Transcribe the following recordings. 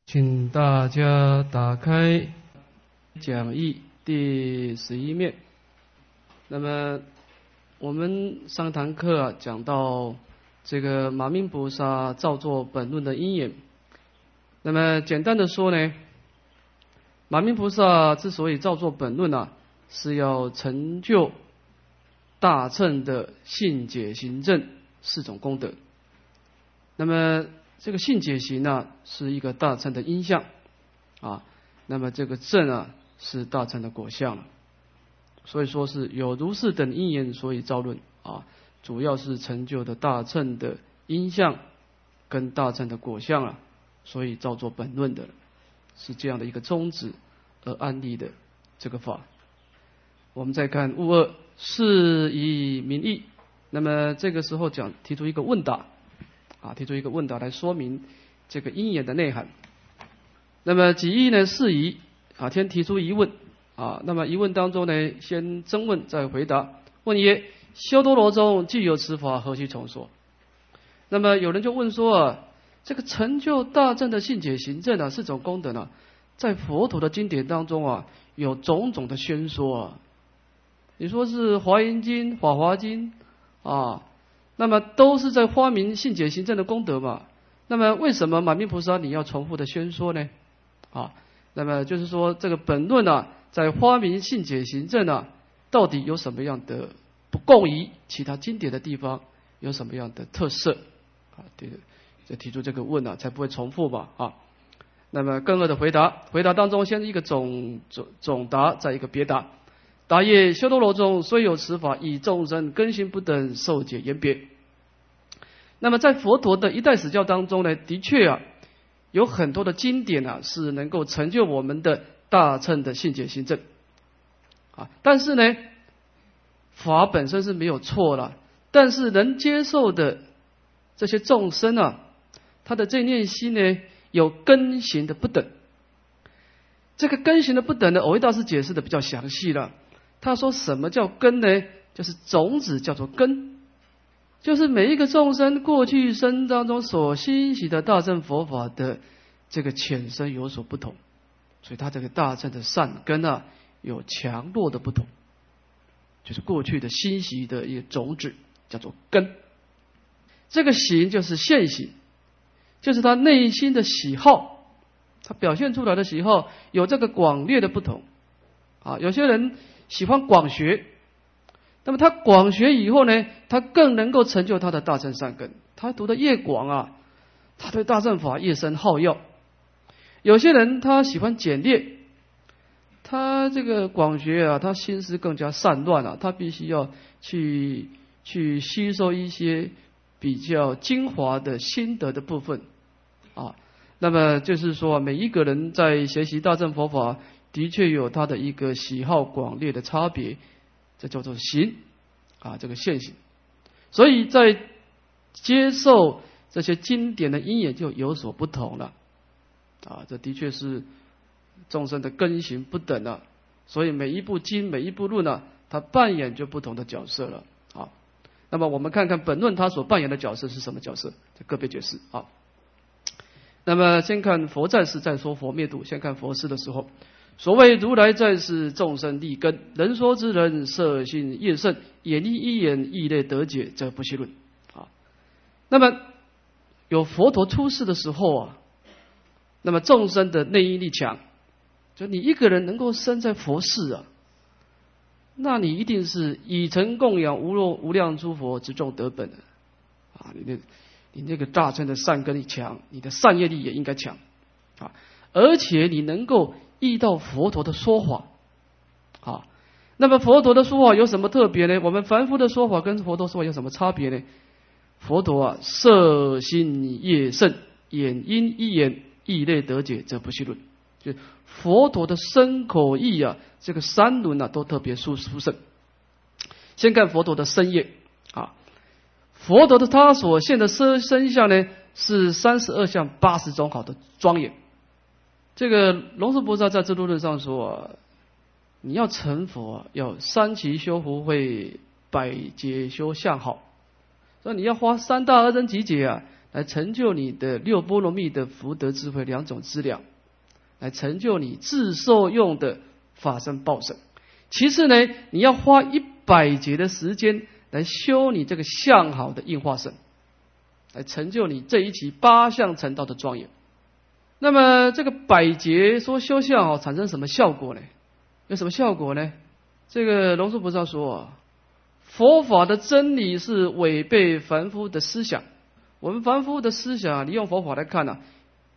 请大家打开讲义第11面。那么我们上堂课讲到这个马明菩萨造作本论的因缘。那么简单的说呢，马明菩萨之所以造作本论是要成就大乘的信解行证4种功德。那么这个信解行是一个大乘的因相那么这个证是大乘的果相所以说是有如是等因缘，所以造论主要是成就的大乘的因相跟大乘的果相所以造作本论的，是这样的一个宗旨而安立的这个法。我们再看物二，是以名义。那么这个时候提出一个问答提出一个问答来说明这个因缘的内涵。那么己意呢，是疑先提出疑问那么疑问当中呢，先征问再回答。问曰：修多罗中具有此法，何须重说？那么有人就问说这个成就大乘的信解行证4种功德在佛陀的经典当中有种种的宣说你说是华严经、法华经那么都是在发明信解行证的功德嘛？那么为什么马明菩萨你要重复的宣说呢？那么就是说这个本论在发明信解行证到底有什么样的不共于其他经典的地方，有什么样的特色对，就提出这个问才不会重复吧那么更二的回答当中先是一个总答，再一个别答。答曰：修多罗中虽有此法，以众生根行不等，受解言别。那么在佛陀的一代史教当中呢，的确有很多的经典是能够成就我们的大乘的信解行证但是呢，法本身是没有错了，但是能接受的这些众生他的这念心呢，有根行的不等。这个根行的不等呢，藕益大师解释的比较详细了。他说什么叫根呢？就是种子叫做根，就是每一个众生过去生当中所欣喜的大乘佛法的这个浅深有所不同，所以他这个大乘的善根有强弱的不同，就是过去的欣喜的一个种子叫做根。这个行就是现行，就是他内心的喜好，他表现出来的喜好有这个广略的不同有些人喜欢广学，那么他广学以后呢，他更能够成就他的大乘善根。他读的越广他对大乘法越深好要。有些人他喜欢简略，他这个广学他心思更加散乱他必须要去吸收一些比较精华的心得的部分那么就是说，每一个人在学习大乘佛法的确有他的一个喜好广略的差别，这叫做行这个现行。所以在接受这些经典的因缘就有所不同了这的确是众生的根行不等了。所以每一部经每一部论它扮演就不同的角色了那么我们看看本论它所扮演的角色是什么角色，这个别解释那么先看佛在世，再说佛灭度。先看佛世的时候，所谓如来在世，众生立根，人说之人色心业甚，眼力一眼异类得解，则不细论那么有佛陀出世的时候那么众生的内因力强，就你一个人能够生在佛世那你一定是以诚供养无量诸佛之众得本你那个大乘的善根力强，你的善业力也应该强而且你能够依到佛陀的说法那么佛陀的说法有什么特别呢？我们凡夫的说法跟佛陀说法有什么差别呢？佛陀色心业甚，眼因一眼异类得解，则不细论。就佛陀的身口意这个三轮都特别殊胜。先看佛陀的身业佛陀的他所现的身相呢，是32相80种好的庄严。这个龙树菩萨在《智度论》上说你要成佛要3期修福慧，100劫修相好。所以你要花3大阿僧祇劫来成就你的六波罗蜜的福德智慧两种资粮，来成就你自受用的法身报身。其次呢，你要花100劫的时间来修你这个相好的应化身，来成就你这一期8相成道的庄严。那么这个100劫说修相好产生什么效果呢？有什么效果呢？这个龙树菩萨说啊，佛法的真理是违背凡夫的思想。我们凡夫的思想，你用佛法来看啊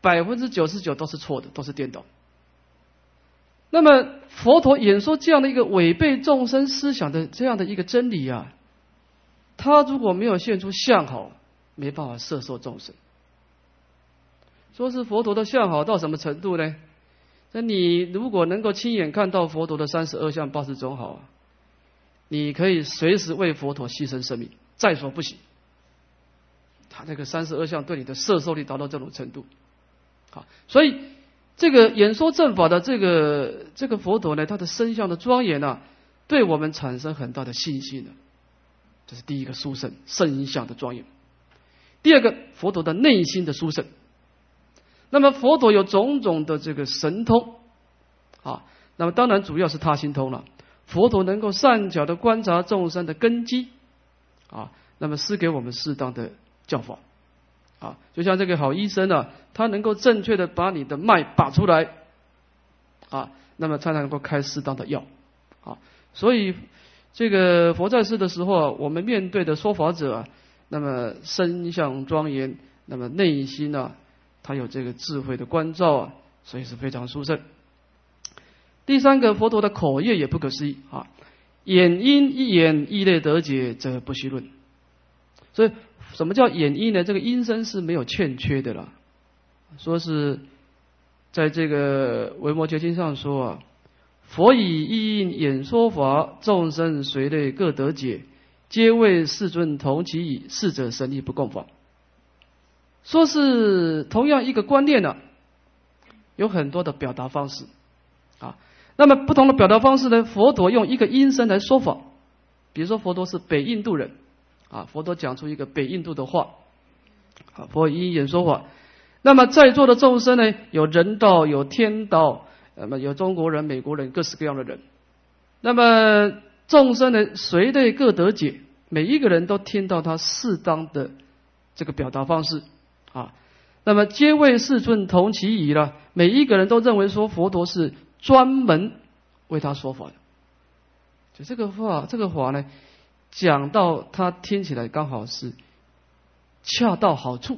，99%都是错的，都是颠倒。那么佛陀演说这样的一个违背众生思想的这样的一个真理啊，他如果没有现出相好，没办法摄受众生。说是佛陀的相好到什么程度呢？那你如果能够亲眼看到佛陀的32相80种好，你可以随时为佛陀牺牲生命，在所不惜。他这个32相对你的摄受力达到这种程度，好，所以这个演说正法的这个佛陀呢，他的身相的庄严啊，对我们产生很大的信心的。这是第一个殊胜，身相的庄严。第二个，佛陀的内心的殊胜。那么佛陀有种种的这个神通啊，那么当然主要是他心通了。佛陀能够善巧的观察众生的根基啊，那么施给我们适当的教法啊，就像这个好医生啊，他能够正确的把你的脉拔出来啊，那么才能够开适当的药啊。所以这个佛在世的时候啊，我们面对的说法者啊，那么身相庄严，那么内心啊，他有这个智慧的关照啊，所以是非常殊胜。第三个，佛陀的口业也不可思议啊，眼因一言一类得解，则不须论。所以什么叫眼因呢？这个音声是没有欠缺的啦。说是在这个维摩诘经上说啊，佛以一音演说法，众生随类各得解，皆为世尊同其意，是者神力不共法。说是同样一个观念呢，有很多的表达方式啊。那么不同的表达方式呢，佛陀用一个音声来说法。比如说佛陀是北印度人啊，佛陀讲出一个北印度的话啊，佛以音演说法。那么在座的众生呢，有人道，有天道，那么有中国人、美国人，各式各样的人。那么众生呢，随类各得解，每一个人都听到他适当的这个表达方式啊。那么皆为世尊同其意了，每一个人都认为说佛陀是专门为他说法的。就这个法呢，讲到他听起来刚好是恰到好处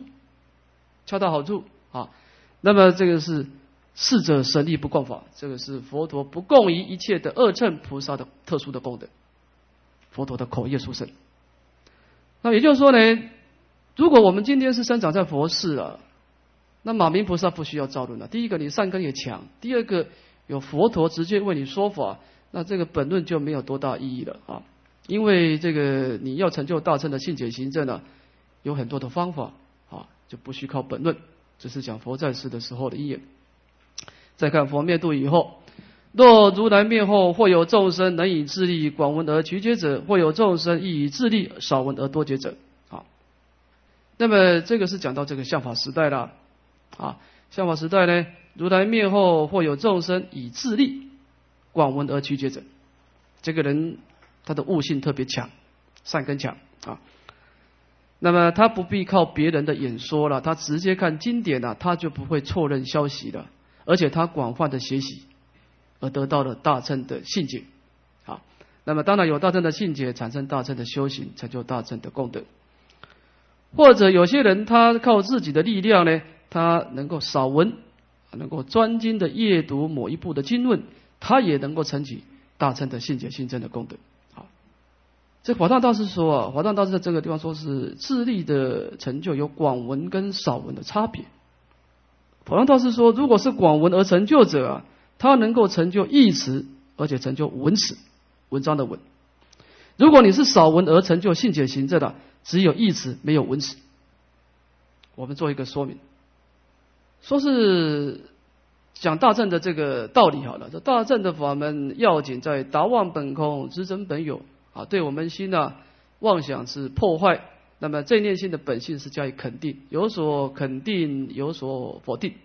啊。那么这个是是者神力不共法，这个是佛陀不共于一切的二乘菩萨的特殊的功德，佛陀的口业殊胜。那也就是说呢，如果我们今天是生长在佛世啊，那马明菩萨不需要造论了。第一个，你善根也强；第二个，有佛陀直接为你说法，那这个本论就没有多大意义了啊。因为这个你要成就大乘的信解行证呢，有很多的方法啊，就不需靠本论，只是讲佛在世的时候的因缘。再看佛灭度以后，若如来灭后，或有众生能以智力广闻而曲解者，或有众生亦以智力少闻而多解者啊。那么这个是讲到这个相法时代了啊。相法时代呢，如来灭后，或有众生以智力广闻而曲解者，这个人他的悟性特别强，善根强啊。那么他不必靠别人的演说了，他直接看经典了，他就不会错认消息了，而且他广泛的学习，而得到了大乘的信解啊。那么当然有大乘的信解，产生大乘的修行，成就大乘的功德。或者有些人他靠自己的力量呢，他能够少闻，能够专精的阅读某一部的经论，他也能够成起大乘的信解信证的功德。好，这华藏大师说啊，华藏大师在这个地方说是智力的成就有广闻跟少闻的差别。华藏大师说，如果是广闻而成就者啊，他能够成就义词，而且成就文词，文章的文。如果你是少闻而成就信解行证的，只有义词没有文词。我们做一个说明，说是讲大乘的这个道理好了。这大乘的法门要紧在达妄本空，知真本有啊。对我们心啊妄想是破坏， 那么这念心的本性是加以肯定，有所肯定，有所否定。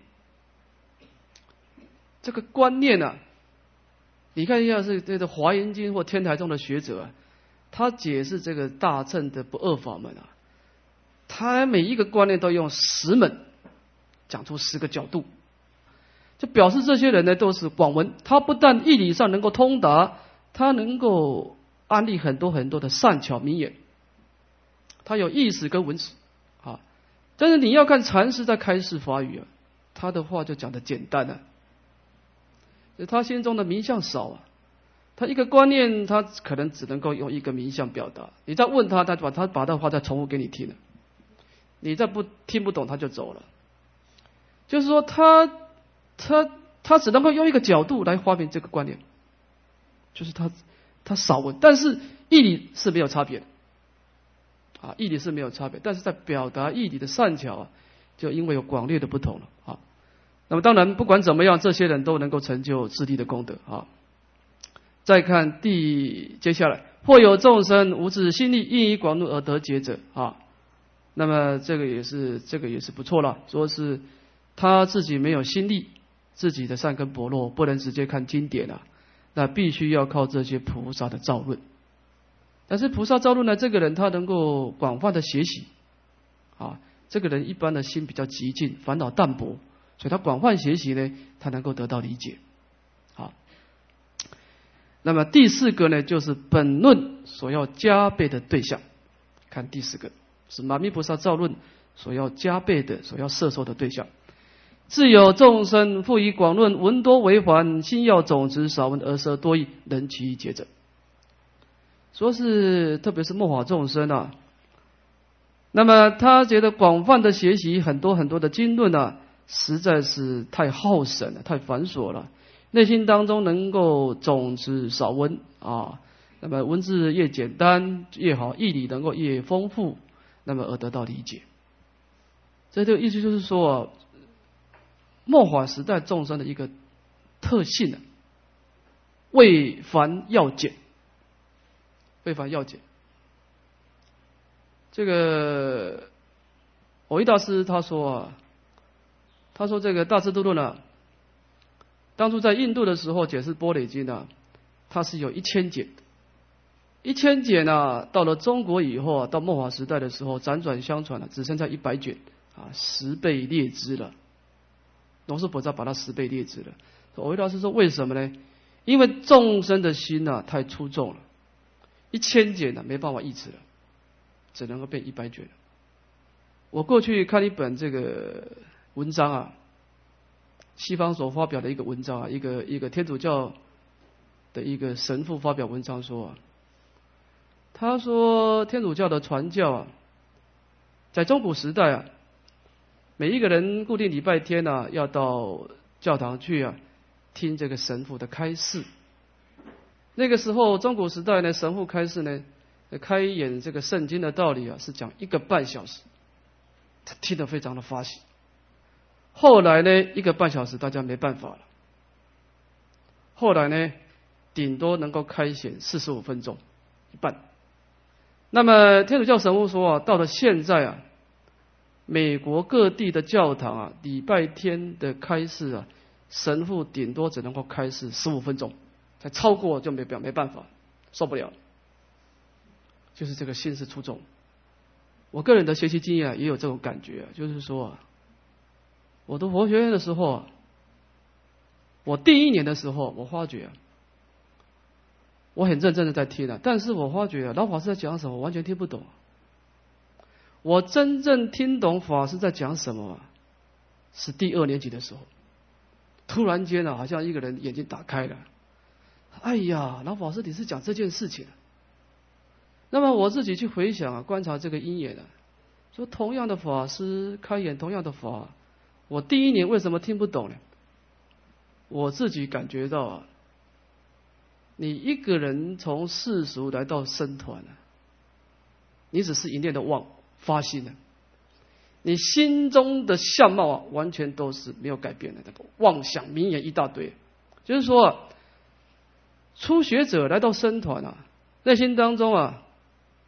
这个观念啊，你看一下是这个《华严经》或天台宗的学者啊，他解释这个大乘的不二法门啊，他每一个观念都用10门讲出10个角度，就表示这些人呢都是广闻，他不但义理上能够通达，他能够安立很多很多的善巧名言，他有意识跟文史啊。但是你要看禅师在开示法语啊，他的话就讲得简单啊，他心中的名相少啊，他一个观念他可能只能够用一个名相表达，你再问他，他把他话再重复给你听了，你再听不懂他就走了。就是说他只能够用一个角度来发明这个观念，就是他少问，但是义理是没有差别的啊，义理是没有差别，但是在表达义理的善巧啊，就因为有广略的不同了啊。那么当然不管怎么样，这些人都能够成就自利的功德啊。再看接下来，或有众生无自心力，应以广论而得解者啊。那么这个也是不错了，说是他自己没有心力，自己的善根薄弱，不能直接看经典啊，那必须要靠这些菩萨的造论。但是菩萨造论呢，这个人他能够广泛的学习啊，这个人一般的心比较极静，烦恼淡薄，所以他广泛学习呢，他能够得到理解。好，那么第4个呢，就是本论所要加倍的对象。看第4个是马密菩萨造论所要加倍的、所要摄受的对象。自有众生复以广论，闻多为还，心要总持，少闻而摄多义，能其解者。说是特别是末法众生啊，那么他觉得广泛的学习很多很多的经论啊，实在是太耗神了，太繁琐了。内心当中能够总持少闻啊，那么文字越简单越好，义理能够越丰富，那么而得到理解。这个意思就是说啊，末法时代众生的一个特性啊，为繁要简，为繁要简。这个藕益大师他说这个大智度论啊，当初在印度的时候解释般若经啊，它是有1000简，1000简啊，到了中国以后啊，到末法时代的时候辗转相传了，只剩下100卷啊，10倍劣质了。龙树菩萨把它10倍劣质了。藕益大师说为什么呢？因为众生的心啊太粗重了，1000简啊没办法译制了，只能够变100卷了。我过去看一本这个文章啊，西方所发表的一个文章啊，一个天主教的一个神父发表文章说啊，他说天主教的传教啊，在中古时代啊，每一个人固定礼拜天啊，要到教堂去啊，听这个神父的开示。那个时候中古时代呢，神父开示呢，开演这个圣经的道理啊，是讲1个半小时，他听得非常的发喜。后来呢，1个半小时大家没办法了，后来呢，顶多能够开显45分钟，一半。那么天主教神父说啊，到了现在啊，美国各地的教堂啊，礼拜天的开示啊，神父顶多只能够开示15分钟，再超过就没办法，受不了。就是这个心是粗重。我个人的学习经验也有这种感觉啊，就是说啊，我读佛学院的时候啊，我第1年的时候，我发觉啊，我很认真的在听啊，但是我发觉啊，老法师在讲什么，我完全听不懂。我真正听懂法师在讲什么啊，是第2年级的时候，突然间啊，好像一个人眼睛打开了，哎呀，老法师你是讲这件事情啊。那么我自己去回想啊，观察这个因缘啊，说同样的法师开演同样的法，我第1年为什么听不懂呢？我自己感觉到啊，你一个人从世俗来到僧团啊，你只是一念的妄发心了，你心中的相貌啊，完全都是没有改变的，那个妄想名言一大堆。就是说啊，初学者来到僧团啊，内心当中啊，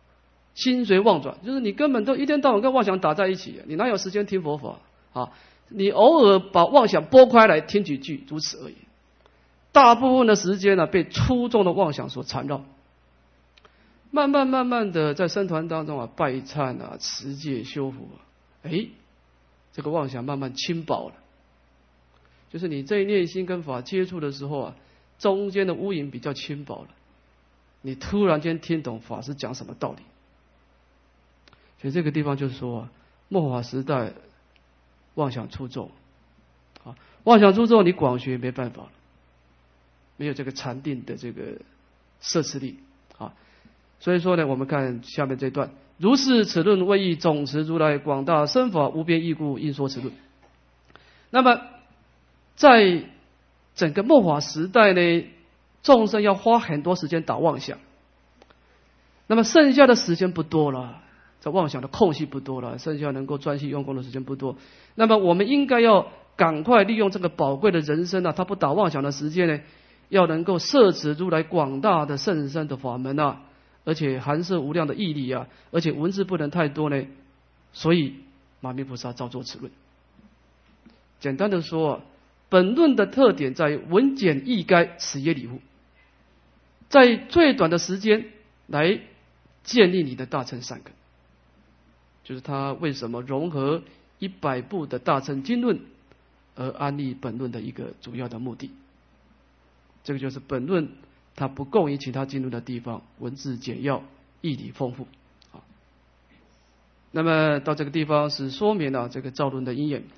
心随妄转，就是你根本都一天到晚跟妄想打在一起，你哪有时间听佛法啊？你偶尔把妄想拨开来听几句，如此而已。大部分的时间呢，被粗重的妄想所缠绕。慢慢的，在僧团当中啊，拜忏啊，持戒修福啊，这个妄想慢慢轻薄了。就是你这一念心跟法接触的时候啊，中间的乌云比较轻薄了，你突然间听懂法师讲什么道理。所以这个地方就是说啊，末法时代妄想出众啊，妄想出众，你广学没办法了，没有这个禅定的这个摄持力啊。所以说呢，我们看下面这段，如是此论谓义总持如来广大身法无边义故，应说此论。那么在整个末法时代呢，众生要花很多时间打妄想，那么剩下的时间不多了，这妄想的空隙不多了，剩下能够专心用功的时间不多。那么我们应该要赶快利用这个宝贵的人生啊，他不打妄想的时间呢，要能够摄持如来广大的甚深的法门啊，而且含摄无量的义理啊，而且文字不能太多呢。所以马明菩萨造作此论。简单的说，本论的特点在于文简意赅，此耶理乎，在最短的时间来建立你的大乘善根。就是他为什么融合100部的大乘经论而安立本论的一个主要的目的。这个就是本论它不共于其他经论的地方，文字简要，义理丰富。那么到这个地方是说明了这个造论的因缘。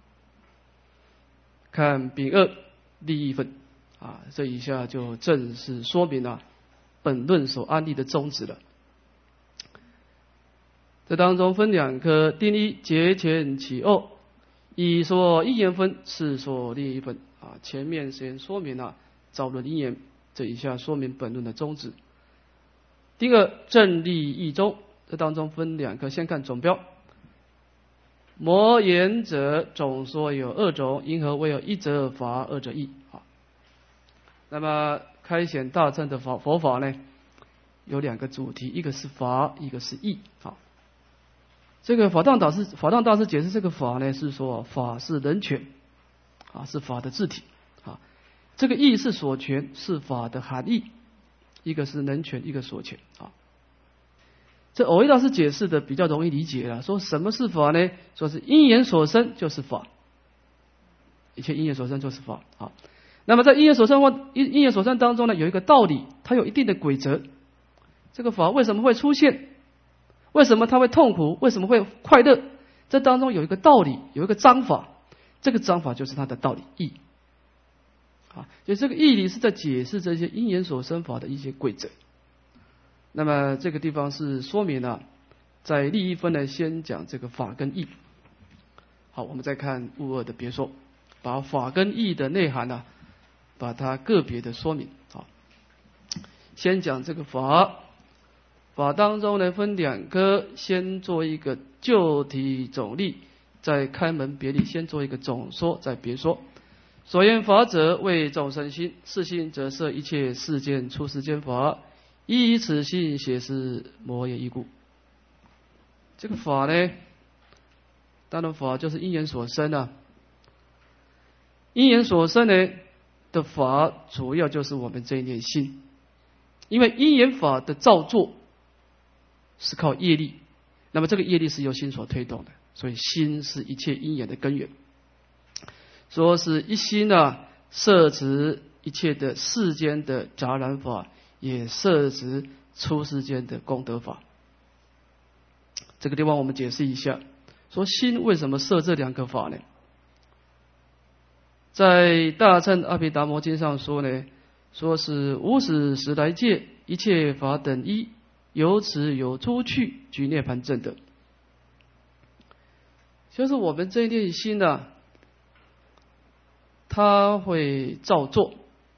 看丙2立义分这一下就正式说明了本论所安立的宗旨了。这当中分2科，定一节前起恶，一说因缘分，次说立义分前面先说明了造论因缘，这一下说明本论的宗旨。第2正立义中，这当中分2科，先看总标。摩言者总说有2种，因何为有一者法，二者义。那么开显大乘的佛法呢，有2个主题，一个是法，一个是义。这个法藏大师解释这个法呢，是说法是人权是法的自体这个义是所权，是法的含义，一个是人权，一个所权这蕅益大师解释的比较容易理解了，说什么是法呢？说是因缘所生就是法，一切因缘所生就是法那么在因缘所生当中呢，有一个道理，它有一定的规则。这个法为什么会出现？为什么它会痛苦？为什么会快乐？这当中有一个道理，有一个章法，这个章法就是它的道理义所以这个义理是在解释这些因缘所生法的一些规则。那么这个地方是说明了在立义分呢，先讲这个法跟义。好，我们再看物2的别说，把法跟义的内涵把它个别的说明。先讲这个法当中呢分2科，先做一个就题总例，再开门别例，先做一个总说，再别说。所言法者，为众生心，是心则摄一切世间出世间法，依此心写是摩耶义故。这个法呢，当然法就是因缘所生因缘所生呢的法，主要就是我们这一念心。因为因缘法的造作是靠业力，那么这个业力是由心所推动的，所以心是一切因缘的根源。说是一心摄持一切的世间的杂染法，也摄持出世间的功德法。这个地方我们解释一下，说心为什么摄这2个法呢？在大乘阿毗达摩经上说呢，说是无始时来界，一切法等一，由此有出去，具涅槃正德。就是我们这一念心它会造作。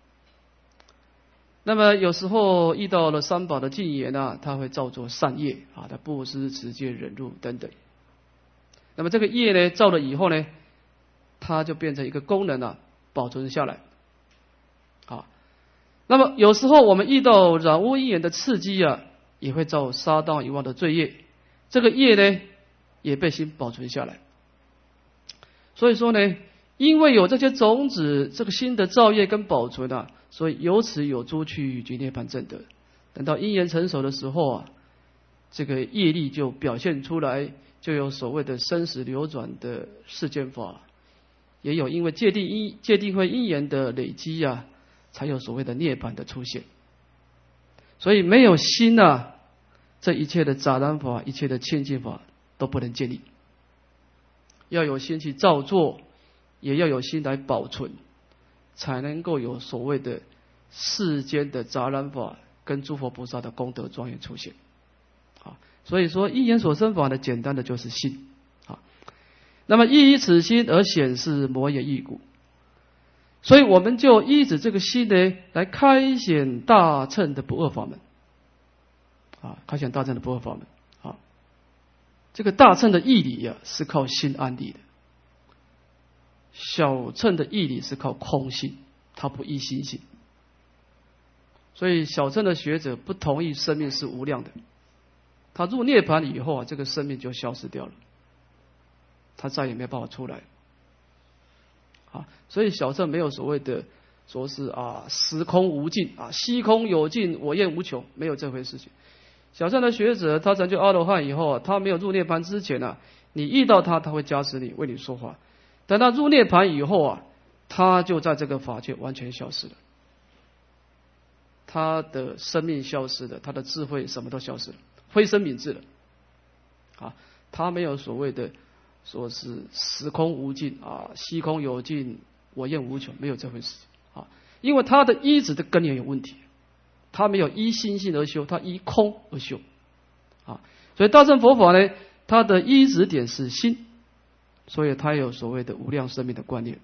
那么有时候遇到了三宝的禁言它会造作善业它布施、持戒、忍辱等等。那么这个业呢，造了以后呢，它就变成一个功能保存下来。那么有时候我们遇到染污因缘的刺激也会造杀盗遗忘的罪业，这个业呢也被心保存下来。所以说呢，因为有这些种子，这个心的造业跟保存啊，所以由此有诸趣及涅槃正德。等到因缘成熟的时候啊，这个业力就表现出来，就有所谓的生死流转的世间法，也有因为戒定慧因缘的累积啊，才有所谓的涅槃的出现。所以没有心啊，这一切的杂染法、一切的清净法都不能建立。要有心去造作，也要有心来保存，才能够有所谓的世间的杂染法跟诸佛菩萨的功德庄严出现。所以说因缘所生法呢，简单的就是心。那么亦以此心而显示摩耶义故，所以我们就依止这个心呢，来开显大乘的不二法门。开显大乘的不二法门。这个大乘的义理啊，是靠心安立的；小乘的义理是靠空性，它不依心性。所以小乘的学者不同意生命是无量的，他入涅槃以后啊，这个生命就消失掉了，他再也没有办法出来。所以小乘没有所谓的说是时空无尽虚空有尽，我愿无穷，没有这回事情。小乘的学者，他成就阿罗汉以后啊，他没有入涅槃之前啊，你遇到他，他会加持你，为你说话。等他入涅槃以后啊，他就在这个法界完全消失了，他的生命消失了，他的智慧什么都消失了，灰身泯智了。他没有所谓的说是时空无尽虚空有尽，我愿无穷，没有这回事。因为他的依止的根源有问题，他没有依心性而修，他依空而修。所以大乘佛法呢，它的依止点是心，所以它有所谓的无量生命的观念。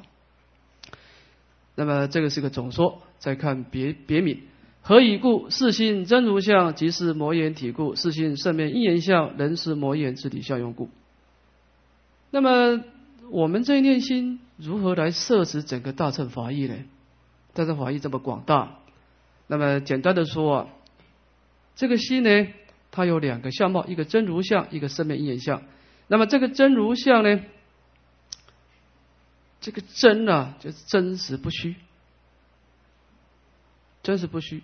那么这个是个总说，再看别名。何以故？是心真如相，即是摩言体故；是心胜灭因缘相，人是摩言之体相用故。那么我们这一念心如何来摄持整个大乘法义呢？大乘法义这么广大，那么简单的说这个心呢，它有两个相貌，一个真如相，一个胜灭因缘相。那么这个真如相呢，这个真就是真实不虚，真实不虚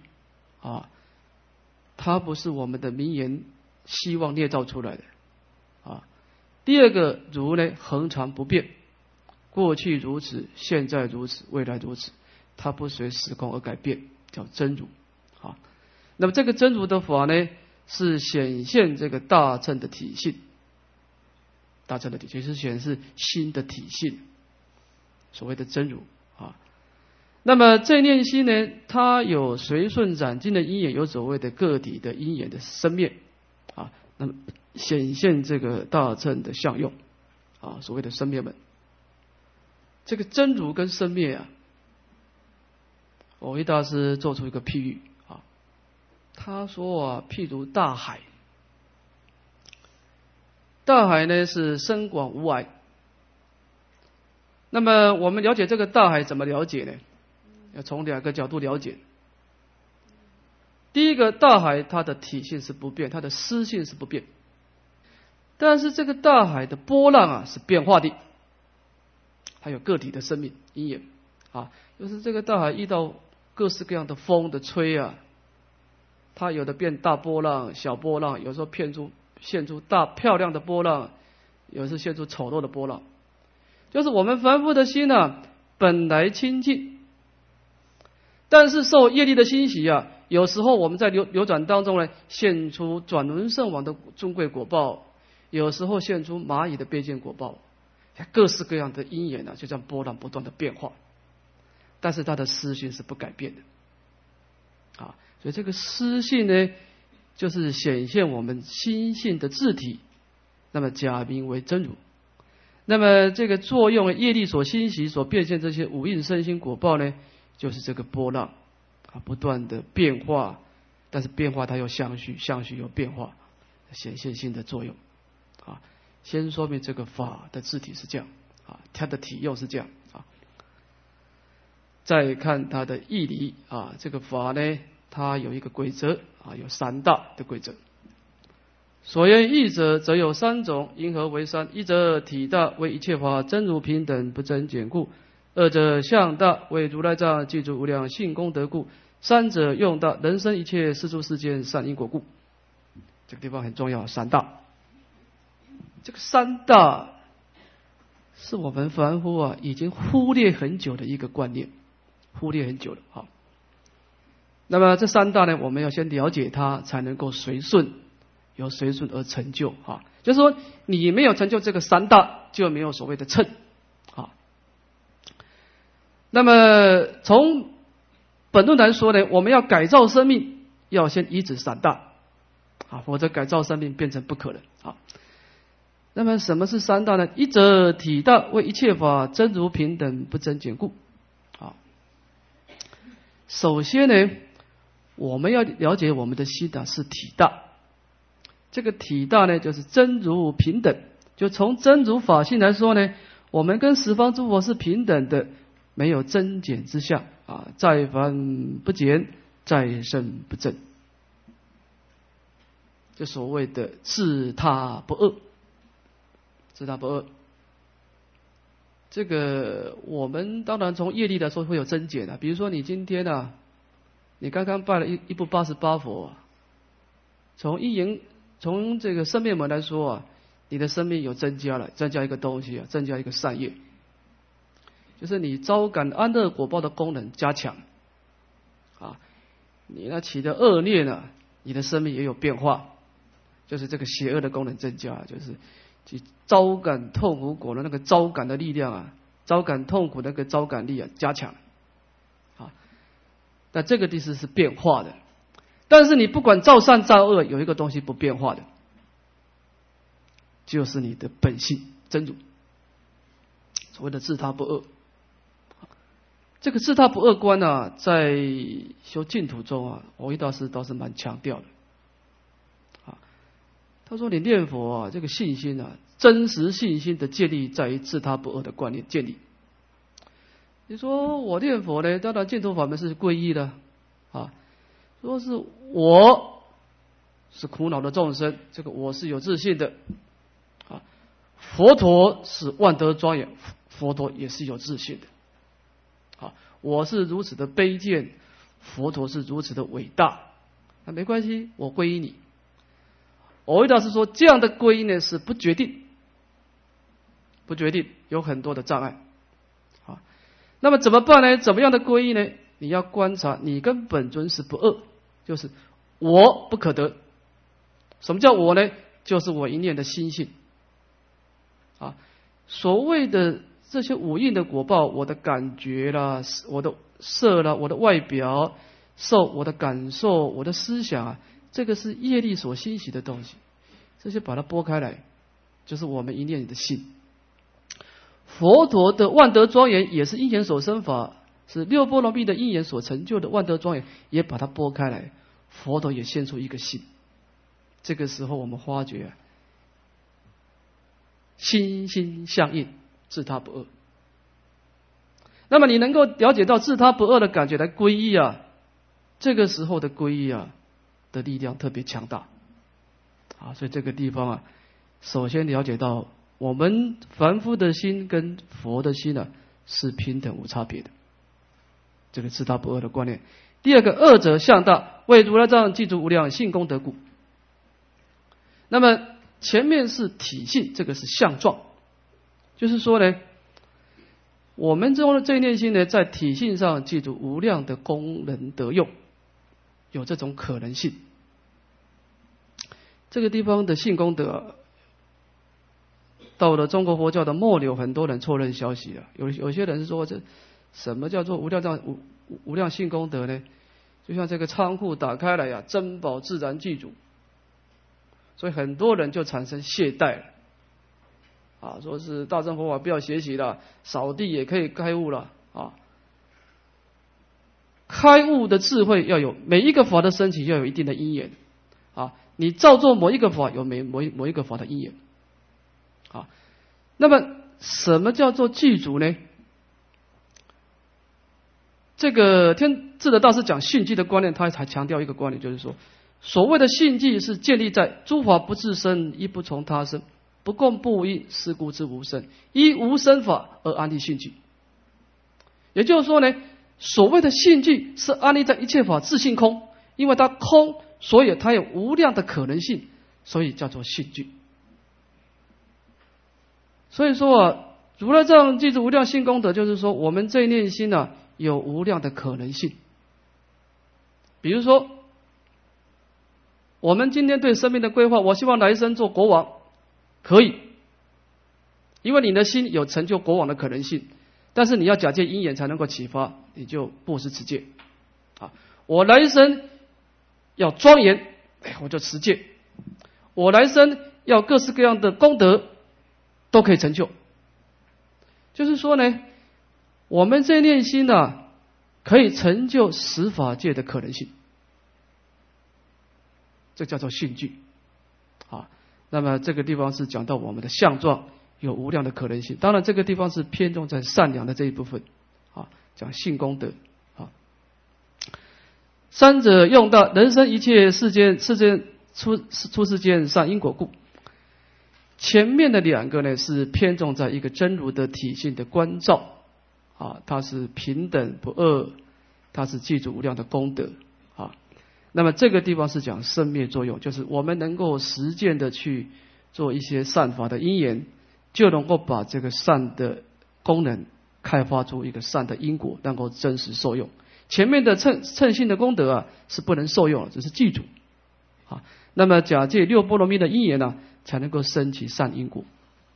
它不是我们的名言希望捏造出来的第二个如呢，恒常不变，过去如此，现在如此，未来如此，它不随时空而改变，叫真如。那么这个真如的法呢，是显现这个大乘的体性，大乘的体性是显示心的体性，所谓的真如那么这念心呢，它有随顺染尽的因缘，有所谓的个体的因缘的生灭那么显现这个大乘的相用所谓的生灭门。这个真如跟生灭蕅益大师做出一个譬喻他说譬如大海，大海呢是深广无涯。那么我们了解这个大海怎么了解呢？要从两个角度了解。第一个，大海它的体性是不变，它的湿性是不变，但是这个大海的波浪是变化的，它有个体的生命因缘就是这个大海遇到各式各样的风的吹它有的变大波浪、小波浪，有时候现出大漂亮的波浪，有时候现出丑陋的波浪。就是我们凡夫的心本来清净，但是受业力的侵袭有时候我们在流转当中呢，现出转轮圣王的尊贵果报，有时候现出蚂蚁的卑贱果报，各式各样的因缘就这样波浪不断的变化，但是它的私性是不改变的所以这个私性呢，就是显现我们心性的自体，那么假名为真如。那么这个作用业力所侵袭所变现这些五蕴身心果报呢，就是这个波浪不断的变化，但是变化它又相续，相续又变化，显现性的作用先说明这个法的自体是这样它的体用是这样再看它的义理这个法呢， 它有一个规则啊，有三大的规则。所言义者，则有三种，因何为三？一则体大，为一切法真如平等，不增减故；二者相大，为如来藏具足无量性功德故；三者用大，人生一切世诸世间善因果故。这个地方很重要，三大。这个三大是我们凡夫啊已经忽略很久的一个观念，忽略很久了。好，那么这三大呢，我们要先了解它，才能够随顺。由随顺而成就啊，就是说你没有成就这个三大，就没有所谓的称啊。那么从本论来说呢，我们要改造生命，要先依止三大啊，否则改造生命变成不可能啊。那么什么是三大呢？一则体大，为一切法真如平等，不增减故啊。首先呢，我们要了解我们的心啊是体大。这个体大呢，就是真如平等。就从真如法性来说呢，我们跟十方诸佛是平等的，没有增减之相啊，在凡不减，在圣不增。就所谓的自他不二，自他不二。这个我们当然从业力来说会有增减的，比如说你今天啊，你刚刚拜了一部88佛啊，从这个生灭门来说啊，你的生命有增加了，增加一个东西啊，增加一个善业，就是你招感安乐果报的功能加强啊。你那起的恶念啊，你的生命也有变化，就是这个邪恶的功能增加，就是去招感痛苦果的那个招感的力量啊，招感痛苦的那个招感力啊加强啊。那这个地思是变化的。但是你不管造善造恶，有一个东西不变化的，就是你的本性真如，所谓的自他不二。这个自他不二观啊，在修净土中啊，蕅益大师倒是蛮强调的啊。他说你念佛啊，这个信心啊，真实信心的建立在于自他不二的观念建立。你说我念佛呢，当然净土法门是皈依的啊。说是我是苦恼的众生，这个我是有自信的啊。佛陀是万德庄严，佛陀也是有自信的啊。我是如此的卑贱，佛陀是如此的伟大，那没关系，我皈依你。蕅益大师说，这样的皈依呢是不决定，不决定，有很多的障碍啊。那么怎么办呢？怎么样的皈依呢？你要观察你跟本尊是不二，就是我不可得。什么叫我呢？就是我一念的心性啊。所谓的这些五蕴的果报，我的感觉啦，我的色啦，我的外表受，我的感受，我的思想啊，这个是业力所欣喜的东西，这些把它拨开来，就是我们一念的心。佛陀的万德庄严也是因缘所生法，是六波罗蜜的因缘所成就的万德庄严，也把它拨开来，佛陀也现出一个心。这个时候我们发觉啊，心心相应，自他不二。那么你能够了解到自他不二的感觉来皈依啊，这个时候的皈依啊的力量特别强大啊。所以这个地方啊，首先了解到我们凡夫的心跟佛的心呢是平等无差别的，这个自他不二的观念。第二个，二者相大，为如来藏具足无量性功德故。那么前面是体性，这个是相状，就是说呢，我们中的这一念心呢，在体性上具足无量的功能得用，有这种可能性。这个地方的性功德，到了中国佛教的末流，很多人错认消息了。有些人是说，这什么叫做无量性功德呢？就像这个仓库打开来呀，珍宝自然具足，所以很多人就产生懈怠了啊，说是大乘佛法不要学习了，扫地也可以开悟了啊。开悟的智慧要有，每一个法的升起要有一定的因缘啊，你照做某一个法有某一个法的因缘啊。那么什么叫做具足呢？ 这个天智德大师讲信具的观念，他还强调一个观念，就是说，所谓的信具是建立在诸法不自生，亦不从他生，不共不因，是故之无生，依无生法而安立信具。也就是说呢，所谓的信具是安立在一切法自性空，因为它空，所以它有无量的可能性，所以叫做信具。所以说啊，如来藏记住无量性功德，就是说我们这一念心啊，有无量的可能性。比如说，我们今天对生命的规划，我希望来生做国王，可以，因为你的心有成就国王的可能性。但是你要假借因缘才能够启发，你就布施持戒。我来生要庄严，我就持戒。我来生要各式各样的功德都可以成就。就是说呢，我们这念心呢，可以成就十法界的可能性，这叫做信具。那么这个地方是讲到我们的相状有无量的可能性。当然这个地方是偏重在善良的这一部分，讲性功德。三者用到人生一切世间出世间善因果故。前面的两个呢是偏重在一个真如的体性的关照，它是平等不二，它是记住无量的功德。那么这个地方是讲生灭作用，就是我们能够实践的去做一些善法的因缘，就能够把这个善的功能开发出一个善的因果，能够真实受用。前面的称性的功德是不能受用，只是记住。那么假借六波罗蜜的因缘才能够升起善因果。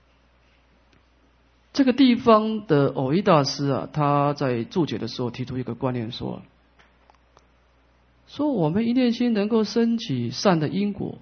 这个地方的藕益大师他在注解的时候提出一个观念，说我们一念心能够升起善的因果，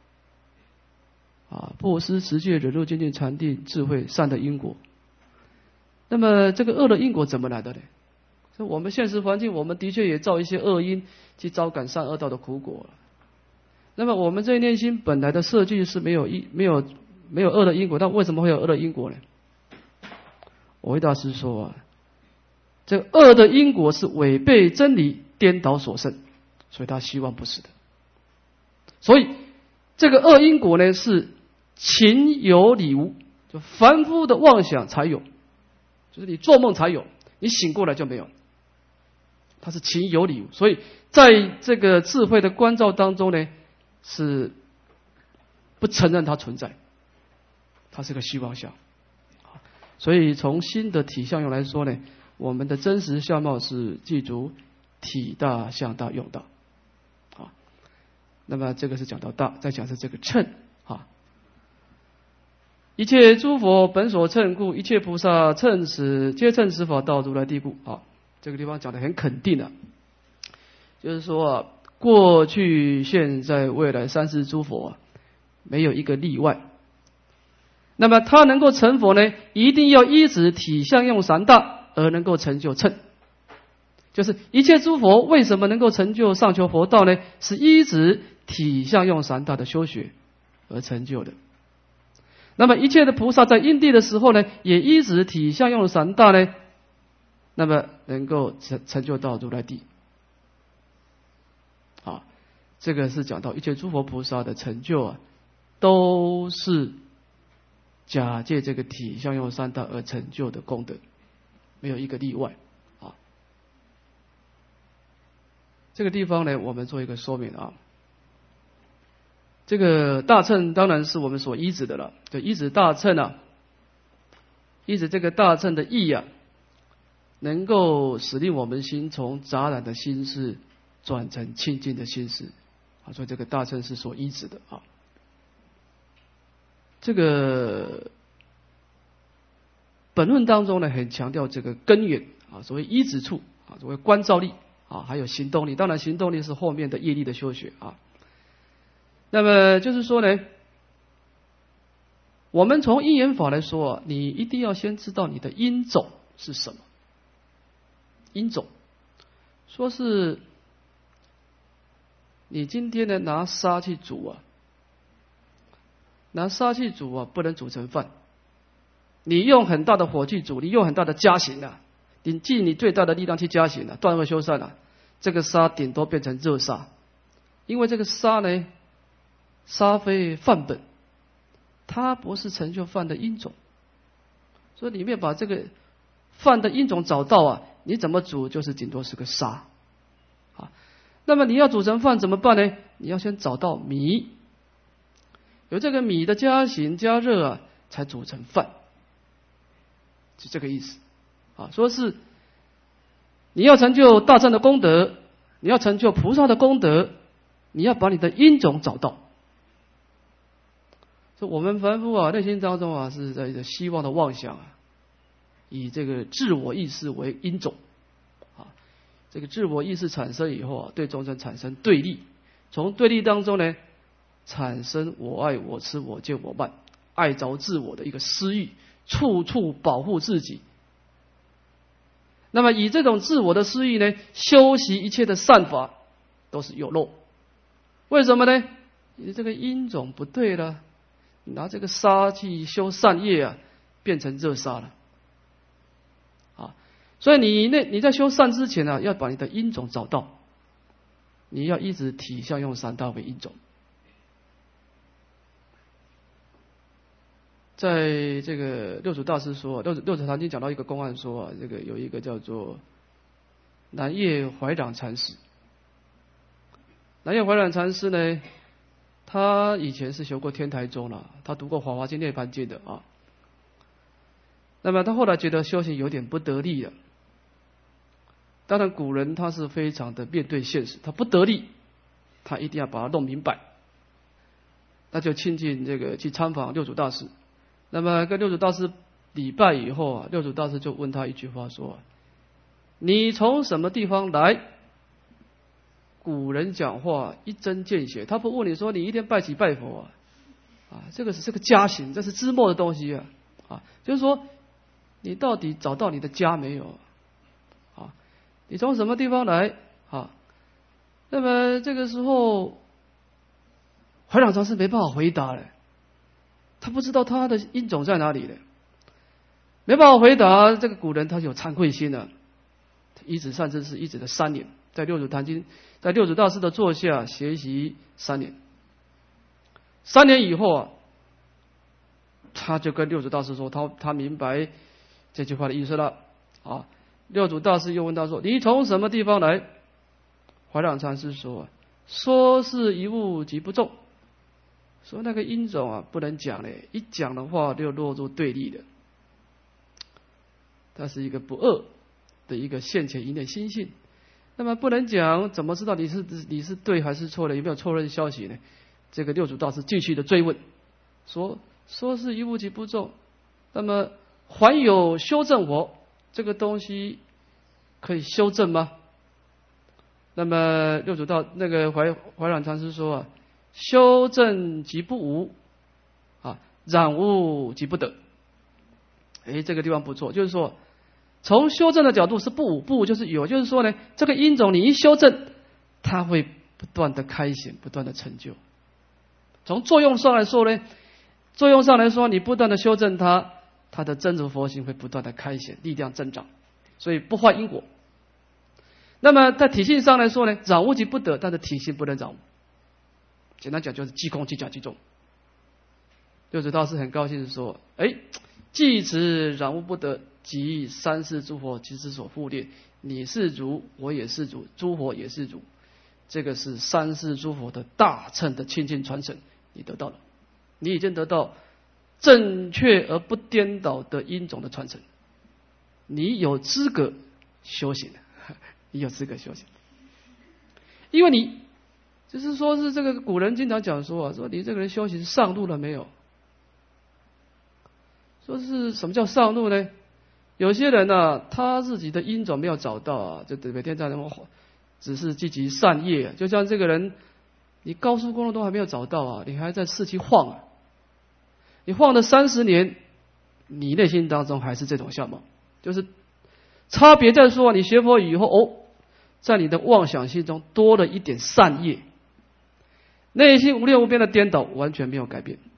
布施持戒忍辱精进禅定智慧善的因果。那么这个恶的因果怎么来的呢？我们现实环境，我们的确也造一些恶因，去招感善恶道的苦果。那么我们这一念心本来的设计是没有恶的因果，但为什么会有恶的因果呢？藕益大师说这个恶的因果是违背真理，颠倒所生，所以他希望不是的。所以这个恶因果呢是情有理无，就凡夫的妄想才有，就是你做梦才有，你醒过来就没有。它是情有理无，所以在这个智慧的关照当中呢，是不承认它存在，它是个虚妄相。所以从心的体相用来说呢，我们的真实相貌是记住体大相大用大。那么这个是讲到大，再讲是这个称。一切诸佛本所称故，一切菩萨称此皆称此法到如来地故。这个地方讲得很肯定的，就是说过去现在未来三世诸佛没有一个例外。那么他能够成佛呢，一定要依止体相用三大而能够成就称。就是一切诸佛为什么能够成就上求佛道呢？是依止体相用三大的修学而成就的。那么一切的菩萨在因地的时候呢，也依止体相用三大呢，那么能够成就到如来地。这个是讲到一切诸佛菩萨的成就都是假借这个体相用三大而成就的功德，没有一个例外。这个地方呢，我们做一个说明这个大乘当然是我们所依止的了，就依止大乘依止这个大乘的义能够使令我们心从杂染的心事转成清净的心事，所以这个大乘是所依止的这个本论当中呢，很强调这个根源所谓依止处所谓观照力还有行动力。当然行动力是后面的业力的修学那么就是说呢，我们从因缘法来说你一定要先知道你的因种是什么。因种说是你今天呢拿沙去煮拿沙去煮不能煮成饭。你用很大的火去煮，你用很大的加行你尽你最大的力量去加行了，断恶修善了，这个杀顶多变成热杀，因为这个杀呢，杀非犯本，它不是成就犯的因种，所以里面把这个犯的因种找到啊，你怎么煮就是顶多是个杀啊。那么你要煮成饭怎么办呢？你要先找到米，有这个米的加行加热啊，才煮成饭，是这个意思啊。说是你要成就大乘的功德，你要成就菩萨的功德，你要把你的因种找到。说我们凡夫啊，内心当中啊是在一个希望的妄想啊，以这个自我意识为因种啊。这个自我意识产生以后啊，对众生产生对立，从对立当中呢，产生我爱我痴我见我慢，爱着自我的一个私欲，处处保护自己。那么以这种自我的私欲呢，修习一切的善法都是有漏。为什么呢？你这个因种不对了，你拿这个杀去修善业啊，变成热杀了啊。所以你在修善之前啊，要把你的因种找到，你要一直体相用三大为因种。在这个六祖大师说，六祖坛经讲到一个公案说啊，这个有一个叫做南岳怀壤禅师。南岳怀壤禅师呢，他以前是修过天台宗了，他读过《法华经》《涅槃经》的啊。那么他后来觉得修行有点不得力了。当然古人他是非常的面对现实，他不得力，他一定要把它弄明白。那就亲近这个去参访六祖大师。那么跟六祖大师礼拜以后啊，六祖大师就问他一句话说：你从什么地方来？古人讲话一针见血，他不问你说你一天拜几拜佛啊，这个是个家行，这是知末的东西啊，就是说你到底找到你的家没有啊？你从什么地方来啊？那么这个时候怀壤禅师没办法回答了。他不知道他的因种在哪里了，没办法回答。这个古人他有惭愧心的，一直善知识一直的3年，在六祖坛经，在六祖大师的座下学习3年。3年以后啊，他就跟六祖大师说，他明白这句话的意思了啊。六祖大师又问他说：你从什么地方来？怀壤禅师说：说是一物即不中。说那个因种啊，不能讲嘞，一讲的话就落入对立的。它是一个不恶的一个现前因的心性，那么不能讲，怎么知道你是对还是错的？有没有错认消息呢？这个六祖大师继续的追问，说是一物即不中，那么还有修正我这个东西可以修正吗？那么六祖那个怀壤禅师说啊，修正即不无啊，染污即不得。这个地方不错，就是说从修正的角度是不无，不无就是有，就是说呢，这个因种你一修正，它会不断的开显，不断的成就。从作用上来说呢，你不断的修正它，它的真如佛性会不断的开显，力量增长，所以不坏因果。那么在体性上来说呢，染污即不得，但是体性不能染污。简单讲就是即空即假即中。六祖大师很高兴的说：即此染污不得，即三世诸佛其之所护念。你是主，我也是主，诸佛也是主。这个是三世诸佛的大乘的清净传承，你得到了，你已经得到正确而不颠倒的因种的传承，你有资格修行，你有资格修行，因为你就是说是这个古人经常讲说说你这个人修行上路了没有？说是什么叫上路呢？有些人他自己的因种没有找到啊，就每天在那么只是积极善业，就像这个人，你高速公路都还没有找到啊，你还在市区晃啊，你晃了30年，你内心当中还是这种相貌，就是差别在说你学佛以后在你的妄想心中多了一点善业，内心无量无边的颠倒完全没有改变。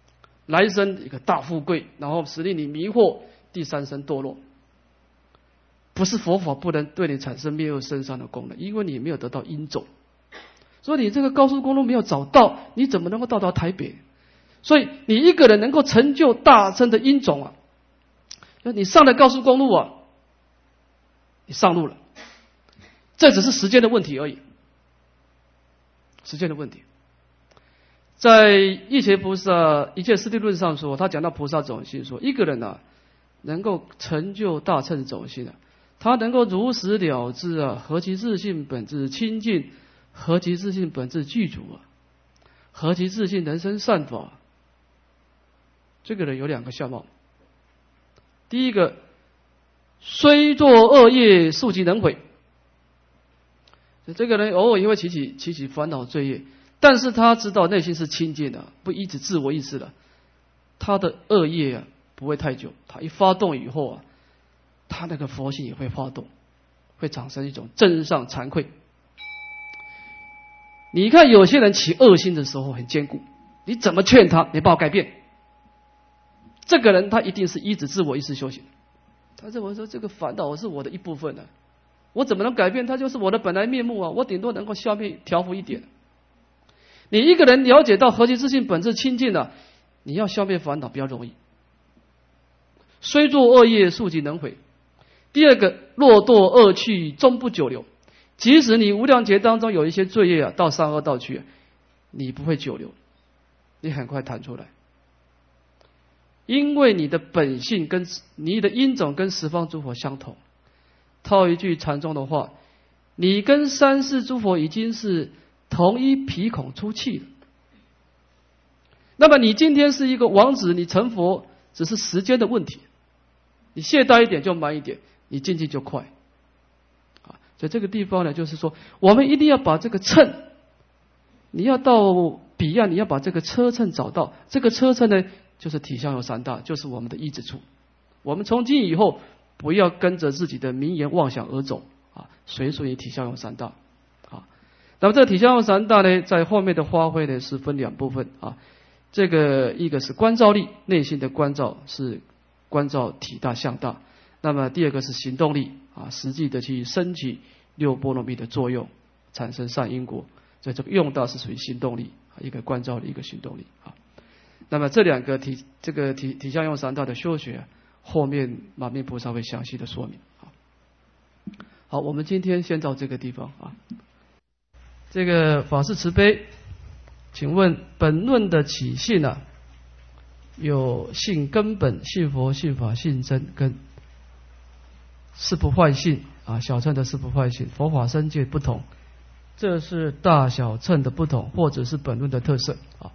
来生一个大富贵，然后使令你迷惑，第3生堕落。 不是佛法不能对你产生灭恶生善的功能，因为你没有得到因种。所以你这个高速公路没有找到，你怎么能够到达台北？所以你一个人能够成就大乘的因种啊，你上了高速公路啊，你上路了，这只是时间的问题而已，时间的问题。在一切菩萨一切四谛论上说，他讲到菩萨种性，说一个人啊能够成就大乘种性啊，他能够如实了知啊，何其自性本质清净，何其自性本质具足啊，何其自性人生善法。这个人有两个相貌，第一个，虽作恶业，速即能毁。这个人偶尔也会起起烦恼罪业，但是他知道内心是清净的，不依止自我意识的，他的恶业啊不会太久，他一发动以后啊，他那个佛性也会发动，会产生一种真上惭愧。你看有些人起恶心的时候很坚固，你怎么劝他没办法改变，这个人他一定是依止自我意识修行，他认为说这个烦恼是我的一部分啊，我怎么能改变它？就是我的本来面目啊！我顶多能够消灭调伏一点。你一个人了解到何其自性本质清净了，你要消灭烦恼比较容易。虽作恶业，速即能毁。第二个，若堕恶趣，终不久留。即使你无量劫当中有一些罪业啊，到三恶道去，你不会久留，你很快弹出来。因为你的本性跟你的因种跟十方诸佛相同。套一句禅宗的话，你跟三世诸佛已经是同一鼻孔出气了。那么你今天是一个王子，你成佛只是时间的问题，你懈怠一点就慢一点，你进去就快。所以这个地方呢，就是说我们一定要把这个秤，你要到彼岸，你要把这个车秤找到。这个车秤呢，就是体相有三大，就是我们的依止处。我们从今以后不要跟着自己的名言妄想而走啊，随顺于体相有三大啊。那么这个体相有三大呢，在后面的发挥呢是分两部分啊。这个一个是观照力，内心的观照是观照体大相大。那么第二个是行动力啊，实际的去升起六波罗蜜的作用，产生善因果。所以这个用道是属于行动力，一个观照力，一个行动力啊。那么这两个体相用三大的修学，后面马面菩萨会详细的说明。好，我们今天先到这个地方啊。这个法师慈悲，请问本论的起信啊，有信根本、信佛、信法、信真跟四不坏信啊，小乘的四不坏信，佛法三界不同，这是大小乘的不同，或者是本论的特色啊。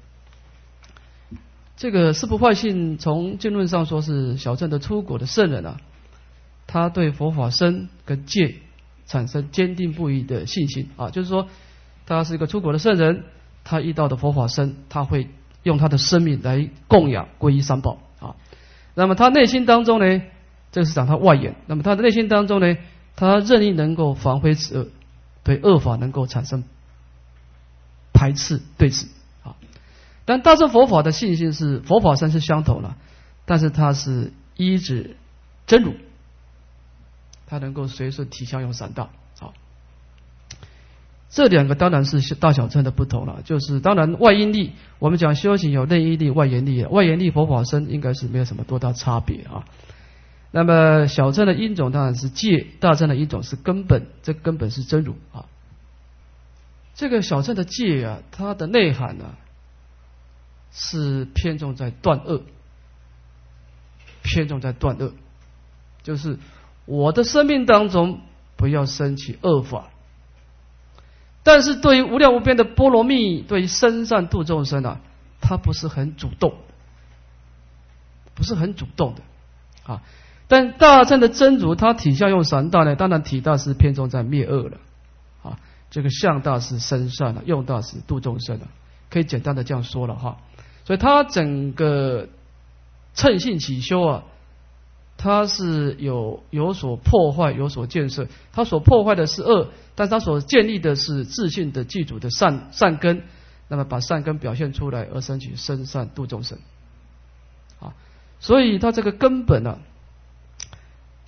这个四不坏信从经论上说是小乘的出果的圣人啊，他对佛法身跟戒产生坚定不移的信心啊，就是说他是一个出果的圣人，他遇到的佛法身，他会用他的生命来供养皈依三宝啊。那么他内心当中呢，这个是讲他外延，那么他的内心当中呢，他任意能够防非止恶，对恶法能够产生排斥对峙啊。但大乘佛法的信心是佛法身是相同的，但是它是依止真如，它能够随顺体相用三大。好，这两个当然是大小乘的不同了，就是当然外因力，我们讲修行有内因力、外缘力，外缘力佛法身应该是没有什么多大差别啊。那么小乘的因种当然是戒，大乘的因种是根本，这根本是真如啊。这个小乘的戒啊，它的内涵啊，是偏重在断恶，偏重在断恶，就是我的生命当中不要升起恶法，但是对于无量无边的波罗蜜，对于生善度众生啊，它不是很主动，不是很主动的啊。但大乘的真如，它体相用三大呢，当然体大是偏重在灭恶了啊，这个相大是生善了，用大是度众生了，可以简单的这样说了哈。所以它整个乘性起修啊，它是有所破坏，有所建设。它所破坏的是恶，但它所建立的是自信的具足的善根。那么把善根表现出来，而生起生善度众生啊。所以它这个根本啊，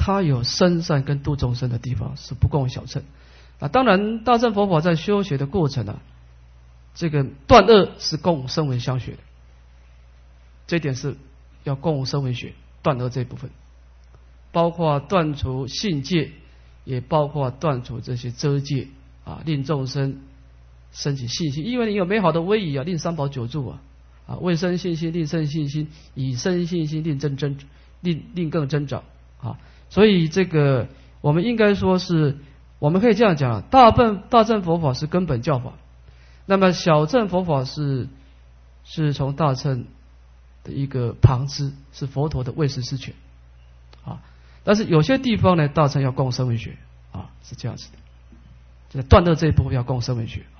它有生善跟度众生的地方，是不共小乘。当然大乘佛法在修学的过程这个断恶是共声闻相学的，这一点是要共声闻学断恶这一部分，包括断除信戒，也包括断除这些遮戒令众生升起信心。因为你有美好的威仪令三宝久住未生信心令生信心，已生信心令更增长所以这个我们应该说是，我们可以这样讲，大乘佛法是根本教法，那么小乘佛法是从大乘的一个旁支，是佛陀的唯识师权但是有些地方呢，大乘要共声闻学是这样子的，这个断恶这一部分要共声闻学。